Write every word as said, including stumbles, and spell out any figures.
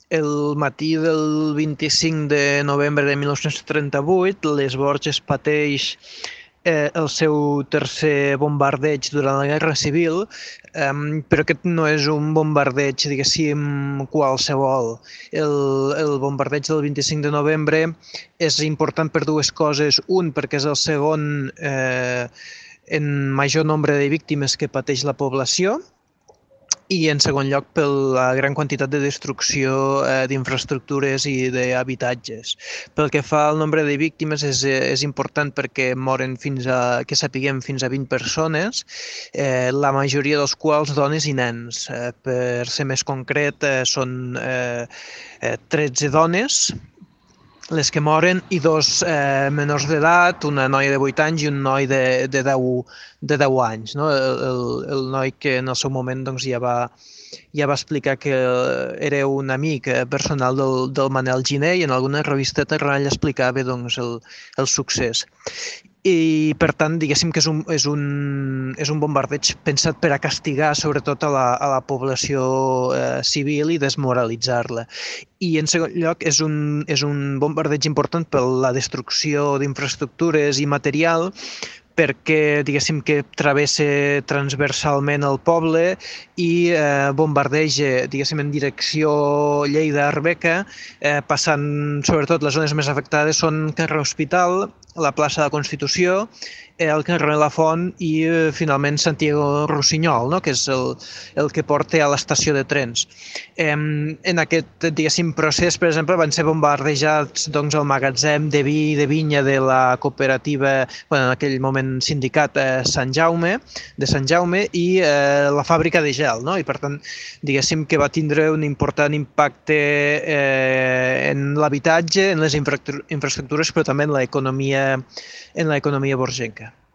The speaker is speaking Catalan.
El matí del vint-i-cinc de novembre de mil nou-cents trenta-vuit, les Borges pateix eh, el seu tercer bombardeig durant la Guerra Civil, eh, però aquest no és un bombardeig, diguéssim, qualsevol. El, el bombardeig del vint-i-cinc de novembre és important per dues coses. Un, perquè és el segon eh, en major nombre de víctimes que pateix la població, i en segon lloc per la gran quantitat de destrucció eh, d'infraestructures i d'habitatges. Pel que fa al nombre de víctimes és, eh, és important perquè moren fins a, que sapiguem, fins a vint persones, eh, la majoria dels quals dones i nens. Eh, per ser més concret, eh, són eh, eh, tretze dones les que moren i dos eh, menors d'edat, una noia de vuit anys i un noi de, de, deu, de deu anys. No? El, el, el noi que en el seu moment doncs, ja va ja va explicar que era un amic personal del, del Manel Giner i en alguna revista terrenal explicava doncs, el, el succés. I per tant, diguéssim que és un, és un, és un bombardeig pensat per a castigar sobretot a la, a la població eh, civil i desmoralitzar-la. I en segon lloc és un, és un bombardeig important per la destrucció d'infraestructures i material, perquè diguéssim que travessa transversalment el poble i eh, bombardeja diguéssim en direcció Lleida-Arbeca, eh, passant sobretot les zones més afectades són carrer Hospital, la plaça de la Constitució, el carrer La Font i eh, finalment Santiago Rossinyol, no? Que és el, el que porta a l'estació de trens. Eh, en aquest diguéssim procés, per exemple, van ser bombardejats doncs, el magatzem de vi i de vinya de la cooperativa, bueno, en aquell moment sindicat eh, Sant Jaume, de Sant Jaume, i eh, la fàbrica de gel, no? I per tant, diguéssim que va tindre un important impacte eh, en l'habitatge, en les infraestructures, però també en l'economia en l'economia borgenca.